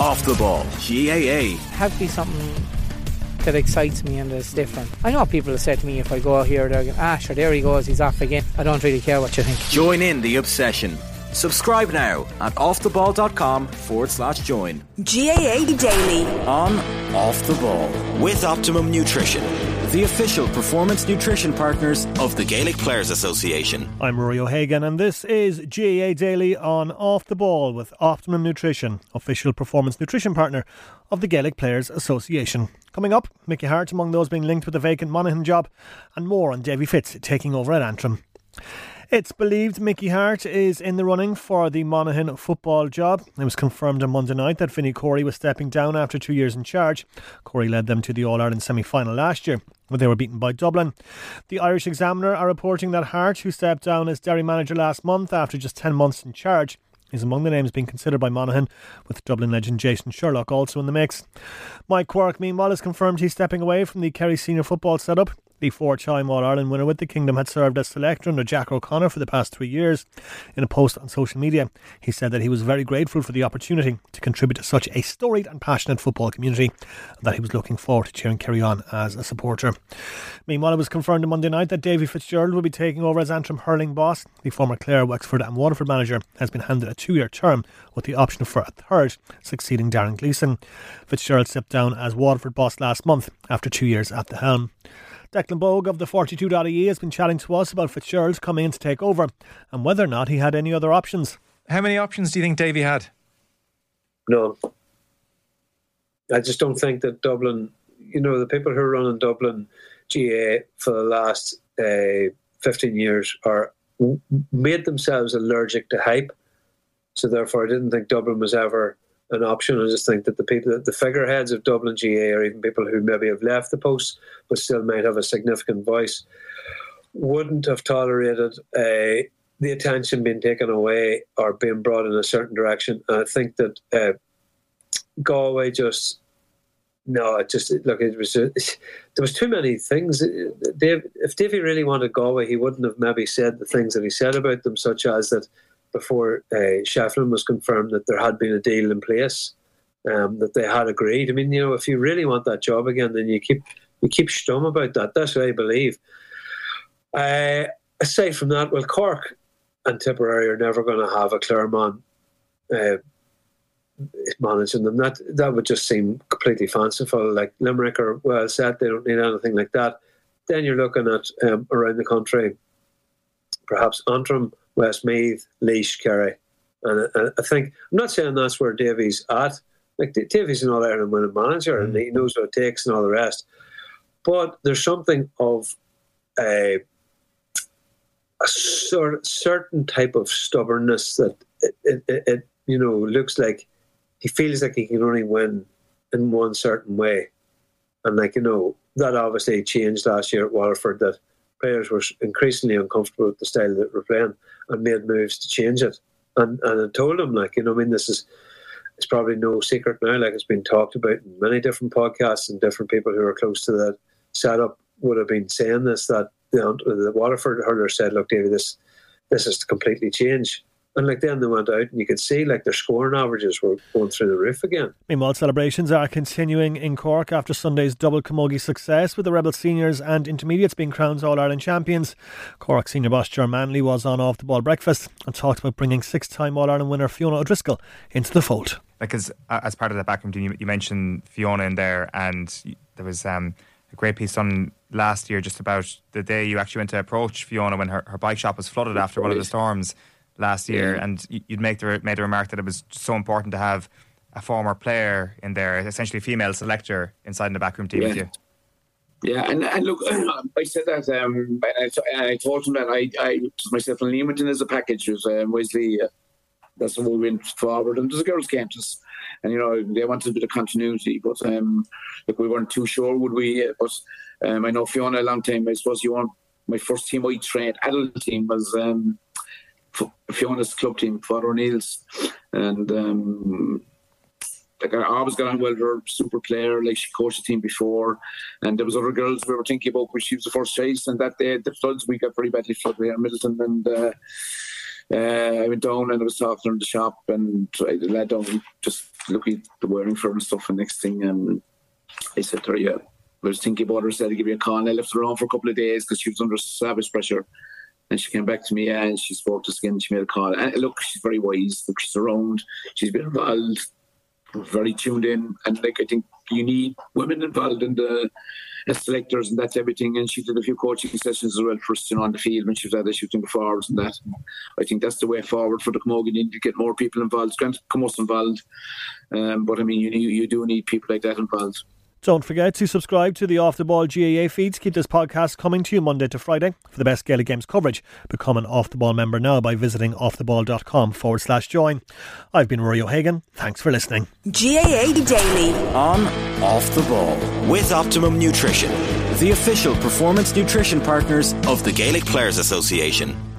Off the Ball, GAA. Have to be something that excites me and is different. I know people have said to me if I go out here, they're going, sure, there he goes, he's off again. I don't really care what you think. Join in the obsession. Subscribe now at offtheball.com/join. GAA Daily. On Off the Ball. With Optimum Nutrition, the official performance nutrition partners of the Gaelic Players Association. I'm Rory O'Hagan and this is GAA Daily on Off the Ball with Optimum Nutrition, official performance nutrition partner of the Gaelic Players Association. Coming up, Mickey Harte among those being linked with the vacant Monaghan job, and more on Davy Fitz taking over at Antrim. It's believed Mickey Harte is in the running for the Monaghan football job. It was confirmed on Monday night that Vinnie Corey was stepping down after 2 years in charge. Corey led them to the All-Ireland semi-final last year, where they were beaten by Dublin. The Irish Examiner are reporting that Harte, who stepped down as Derry manager last month after just 10 months in charge, is among the names being considered by Monaghan, with Dublin legend Jason Sherlock also in the mix. Mike Quirke, meanwhile, has confirmed he's stepping away from the Kerry senior football setup. The four-time All-Ireland winner with the Kingdom had served as selector under Jack O'Connor for the past 3 years. In a post on social media, he said that he was very grateful for the opportunity to contribute to such a storied and passionate football community, and that he was looking forward to cheering Kerry on as a supporter. Meanwhile, it was confirmed on Monday night that Davy Fitzgerald will be taking over as Antrim hurling boss. The former Clare, Wexford and Waterford manager has been handed a 2-year term with the option for a third, succeeding Darren Gleeson. Fitzgerald stepped down as Waterford boss last month after 2 years at the helm. Declan Bogue of the 42.ie has been chatting to us about Fitzgerald coming in to take over and whether or not he had any other options. How many options do you think Davy had? None. I just don't think that Dublin, the people who are running Dublin GAA for the last 15 years made themselves allergic to hype. So therefore I didn't think Dublin was ever an option. I just think that the figureheads of Dublin GAA, or even people who maybe have left the post but still might have a significant voice, wouldn't have tolerated the attention being taken away or being brought in a certain direction. And I think that Galway there was too many things. If Davy really wanted Galway, he wouldn't have maybe said the things that he said about them, such as that before Shefflin was confirmed that there had been a deal in place, that they had agreed. I mean, if you really want that job again, then you keep stum about that. That's what I believe. Aside from that, well, Cork and Tipperary are never going to have a Claremont managing them. That would just seem completely fanciful. Like Limerick are well set; they don't need anything like that. Then you're looking at around the country, perhaps Antrim, Westmeath, Laois, Kerry. And I think, I'm not saying that's where Davy's at. Like, Davy's an All-Ireland winning manager and he knows what it takes and all the rest. But there's something of a sort of certain type of stubbornness that it looks like he feels like he can only win in one certain way. And that obviously changed last year at Waterford, that players were increasingly uncomfortable with the style that we're playing and made moves to change it. And I told him, it's probably no secret now, like it's been talked about in many different podcasts, and different people who are close to that setup would have been saying this, that the Waterford hurler said, look, Davy, this is to completely change. And then they went out and you could see their scoring averages were going through the roof again. Meanwhile, celebrations are continuing in Cork after Sunday's double camogie success, with the Rebel seniors and intermediates being crowned All-Ireland champions. Cork senior boss Ger Manley was on Off the Ball breakfast and talked about bringing 6-time All-Ireland winner Fiona O'Driscoll into the fold. Because as part of that backroom team, you mentioned Fiona in there, and there was a great piece done last year just about the day you actually went to approach Fiona when her bike shop was flooded after one of the storms last year, and you'd made the remark that it was so important to have a former player in there, essentially a female selector inside in the backroom team with you. Yeah, and look, I said that, I told him that I myself and Liam went in as a package. It was Wesley, that's the way we went forward, and there's a girls' game, and they wanted a bit of continuity, but we weren't too sure would we. But I know Fiona a long time. I suppose my first team I trained, adult team, was Fiona's club team, Father O'Neill's, and I always got on well with her, super player, she coached the team before, and there was other girls we were thinking about when she was the first choice, and that day the floods, we got very badly flooded here in Middleton, and I went down and I was talking to her in the shop, and I led down just looking at the wearing for her and stuff. And next thing, I said to her, yeah, I was thinking about her, said to give you a call. And I left her on for a couple of days because she was under savage pressure. And she came back to me and she spoke to us again. She made a call. And look, she's very wise. Look, she's around. She's been involved, very tuned in. And like, I think you need women involved in the selectors, and that's everything. And she did a few coaching sessions as well for us, on the field when she was out there shooting the forwards and that. I think that's the way forward for the Camogie. You need to get more people involved. Grant Camus involved, but I mean, you do need people like that involved. Don't forget to subscribe to the Off the Ball GAA feeds. Keep this podcast coming to you Monday to Friday. For the best Gaelic Games coverage, become an Off the Ball member now by visiting offtheball.com/join. I've been Rory O'Hagan. Thanks for listening. GAA Daily. On Off the Ball with Optimum Nutrition, the official performance nutrition partners of the Gaelic Players Association.